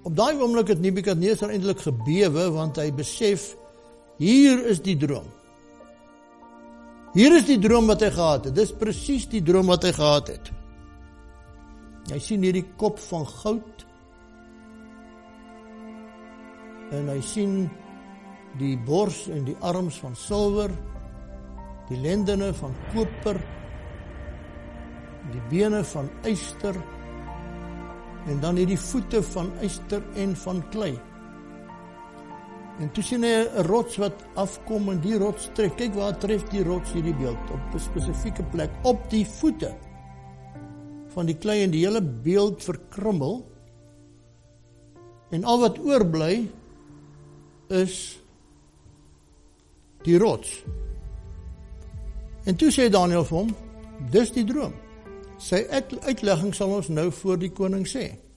Op daai oomblik het Nebukadneser eintlik gebewe, want hy besef, hier is die droom. Hier is die droom wat hy gehad het. Dis presies die droom wat hy gehad het. Hy sien hierdie kop van goud, en hy sien die bors en die arms van silwer, die lendene van koper, die bene van yster, en dan hierdie voete van yster en van klei. En toe sien hy 'n rots wat afkom, en die rots tref, kyk waar tref die rots hierdie beeld, op 'n spesifieke plek, op die voete van die klei, en die hele beeld verkrummel, en al wat oorbly is die rots. En toe sê Daniël vir hom, dis die droom. Sy uitlegging sal ons nou voor die koning sê.